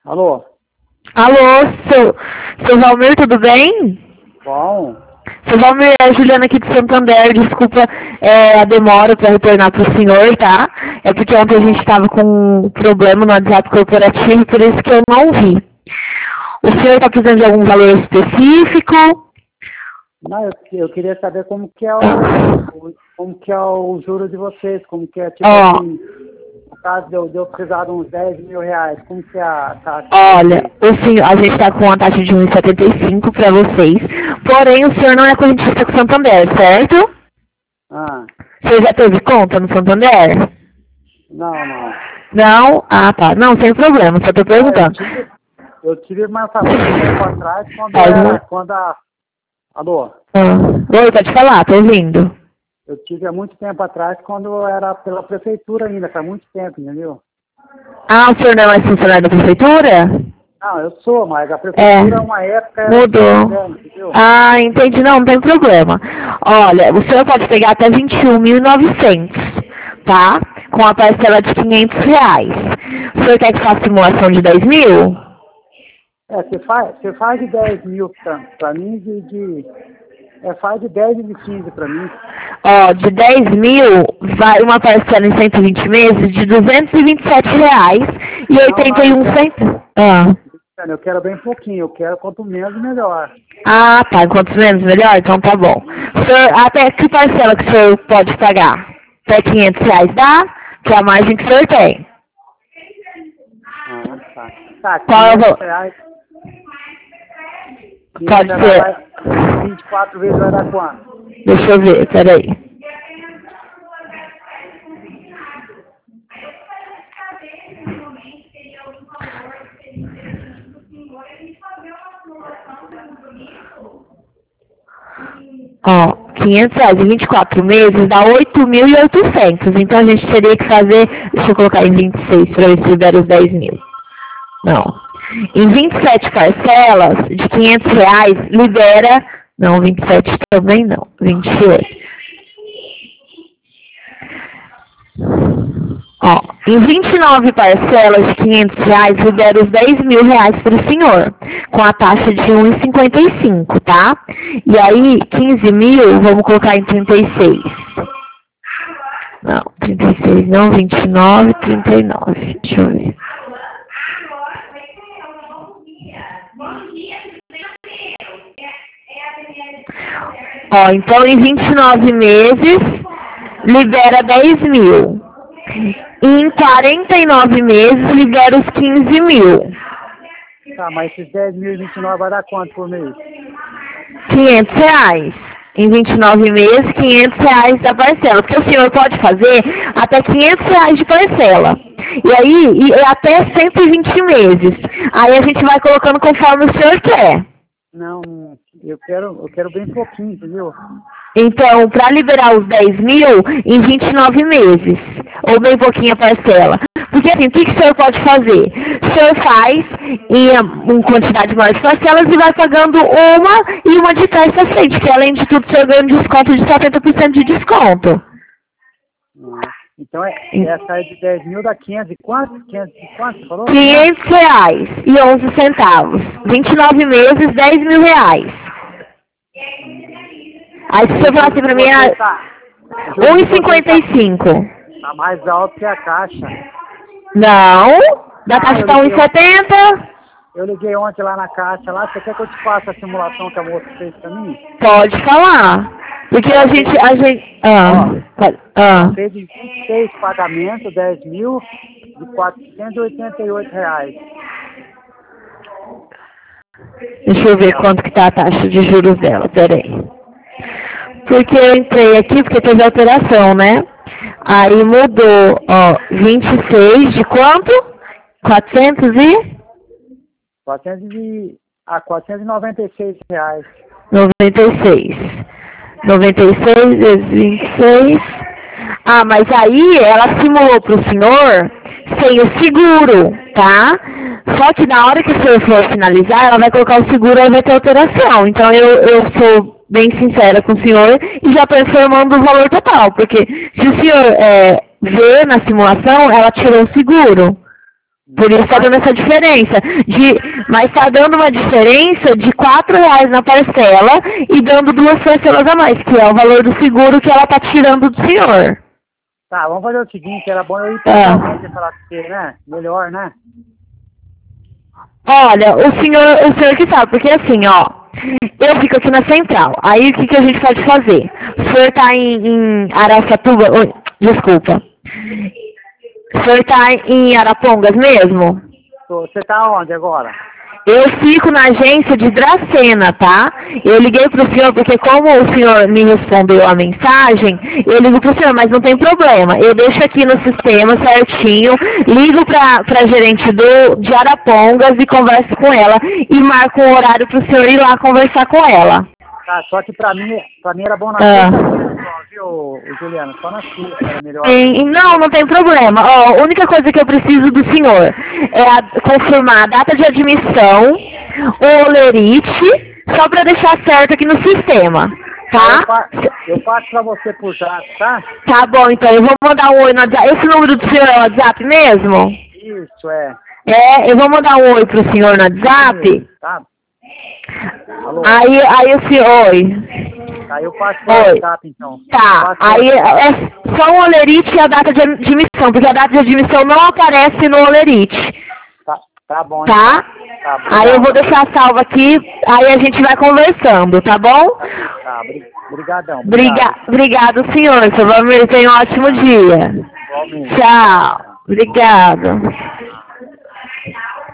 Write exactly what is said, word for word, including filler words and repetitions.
Alô? Alô, seu, seu Valmir, tudo bem? Bom. Seu Valmir, é a Juliana aqui de Santander, desculpa é, a demora para retornar para o senhor, tá? É porque ontem a gente estava com um problema no WhatsApp corporativo, por isso que eu não vi. O senhor está precisando de algum valor específico? Não, eu, eu queria saber como que é o, o- como que é o juro de vocês, como que é, tipo Ó. assim, no caso de eu, de eu precisar de uns dez mil reais, como que é a taxa? Olha, o senhor, a gente está com uma taxa de um vírgula setenta e cinco para vocês, porém o senhor não é correntista com Santander, certo? Ah, O senhor já teve conta no Santander? não, não. Não? Ah, tá. Não, sem problema, só estou Ah, eu perguntando. tive, eu tive mais faz muito tempo atrás, quando Faz era, muito- quando a... Alô? Ah. Oi, pode falar, tô ouvindo. Eu tive há muito tempo atrás, quando era pela prefeitura ainda, faz muito tempo, entendeu? Ah, o senhor não é mais funcionário da prefeitura? Não, eu sou, mas a prefeitura, uma época, era Mudou. entendeu? Ah, entendi. Não, não tem problema. Olha, o senhor pode pegar até vinte e um mil e novecentos, tá? Com a parcela de quinhentos reais. O senhor quer que faça simulação de dez mil? É, você faz, você faz de dez mil pra, pra mim, de, de... É, faz de dez e de quinze pra mim. Ó, de dez mil, vai uma parcela em cento e vinte meses de duzentos e vinte e sete reais e oitenta e um centavos. Ah. Eu quero bem pouquinho, eu quero quanto menos melhor. Ah, tá. Quantos menos melhor? Então tá bom. O senhor, até que parcela que o senhor pode pagar? Até quinhentos reais dá? Que é a margem que o senhor tem. Ah, tá. Tá, Qual é o quinhentos valor? reais. Pode quinhentos ser. reais, vinte e quatro vezes vai dar quanto? Deixa eu ver, peraí. Ó, quinhentos reais e vinte e quatro meses dá oito mil e oitocentos. Então a gente teria que fazer, deixa eu colocar em vinte e seis para ver se libera os dez mil. Não. Em vinte e sete parcelas de quinhentos reais libera, não, vinte e sete também não, vinte e oito. Ó, em vinte e nove parcelas de quinhentos reais, libera os dez mil reais para o senhor, com a taxa de um vírgula cinquenta e cinco, tá? E aí, quinze mil, vamos colocar em trinta e seis. Não, trinta e seis não, vinte e nove, trinta e nove. Deixa eu ver. Ó, então em vinte e nove meses, libera dez mil. Em quarenta e nove meses, libera os quinze mil. Tá, mas esses dez mil e vinte e nove vai dar quanto por mês? quinhentos reais. Em vinte e nove meses, quinhentos reais da parcela. Porque o senhor pode fazer até quinhentos reais de parcela. E aí, e até cento e vinte meses. Aí a gente vai colocando conforme o senhor quer. Não, eu quero, eu quero bem pouquinho, entendeu? Então, para liberar os dez mil em vinte e nove meses, ou bem pouquinho a parcela. Porque assim, o que, que o senhor pode fazer? O senhor faz em uma quantidade maior de parcelas e vai pagando uma e uma de trás para frente, que além de tudo o senhor ganha um desconto de setenta por cento de desconto. Ah, então, é, essa aí de dez mil dá quinhentos e quanto? quinhentos e quanto, você falou? quinhentos reais e onze centavos. vinte e nove meses, dez mil reais. Aí se você falar assim pra mim, é Tá, um vírgula cinquenta e cinco. tá mais alto que a caixa. Não, da taxa tá um vírgula setenta. Eu liguei ontem lá na caixa, lá, você quer que eu te faça a simulação que a moça fez pra mim? Pode falar. Porque a gente, a gente, ah, pode- ah. Fez de vinte e seis pagamentos, dez mil, de quatrocentos e oitenta e oito reais. Deixa eu ver quanto que tá a taxa de juros dela, peraí. Porque eu entrei aqui, porque teve alteração, né? Aí mudou, ó, vinte e seis de quanto? quatrocentos e quatrocentos e, ah, quatrocentos e noventa e seis reais. noventa e seis. noventa e seis vezes vinte e seis. Ah, mas aí ela simulou pro senhor sem o seguro, tá? Só que na hora que o senhor for finalizar, ela vai colocar o seguro e vai ter alteração. Então eu, eu sou bem sincera com o senhor e já estou informando o valor total. Porque se o senhor é, vê na simulação, ela tirou o seguro. Por isso está dando essa diferença. De, mas está dando uma diferença de quatro reais na parcela e dando duas parcelas a mais, que é o valor do seguro que ela está tirando do senhor. Tá, vamos fazer o seguinte, era bom eu ir Ah. pessoalmente e falar com você, né? Melhor, né? Olha, o senhor, o senhor que sabe, porque assim, ó, eu fico aqui na central. Aí o que, que a gente pode fazer? O senhor tá em, em Araçatuba, oi, desculpa. O senhor tá em Arapongas mesmo? Tô- Você tá onde agora? Eu fico na agência de Dracena, tá? Eu liguei pro senhor porque como o senhor me respondeu a mensagem, eu ligo pro senhor, mas não tem problema. Eu deixo aqui no sistema certinho, ligo pra, pra gerente do, de Arapongas e converso com ela e marco um horário pro senhor ir lá conversar com ela. Tá, só que pra mim, pra mim era bom na Ah. sexta-feira só, viu, Juliana? Só na sexta era melhor. Sim, não, não tem problema. Ó, a única coisa que eu preciso do senhor é a- confirmar a data de admissão, o olerite, só para deixar certo aqui no sistema, Eu, tá? pa- eu passo pra você por zap, tá? Tá bom, então eu vou mandar um oi no WhatsApp. Esse número do senhor é o WhatsApp mesmo? Isso, é. É, eu vou mandar um oi pro senhor no WhatsApp. Tá? Alô? Aí, aí o senhor, oi. Tá, eu passo pro Oi. WhatsApp, então. Tá, Passo aí pro- é só o olerite e a data de admissão, porque a data de admissão não aparece no olerite, Tá, tá bom, tá? então. Tá, Aí eu vou obrigado. deixar salvo aqui, aí a gente vai conversando, tá bom? Tá, bri- brigadão. Briga, obrigado, senhor. Seu Valmir, tenha um ótimo dia. Igualmente. Tchau. Obrigado.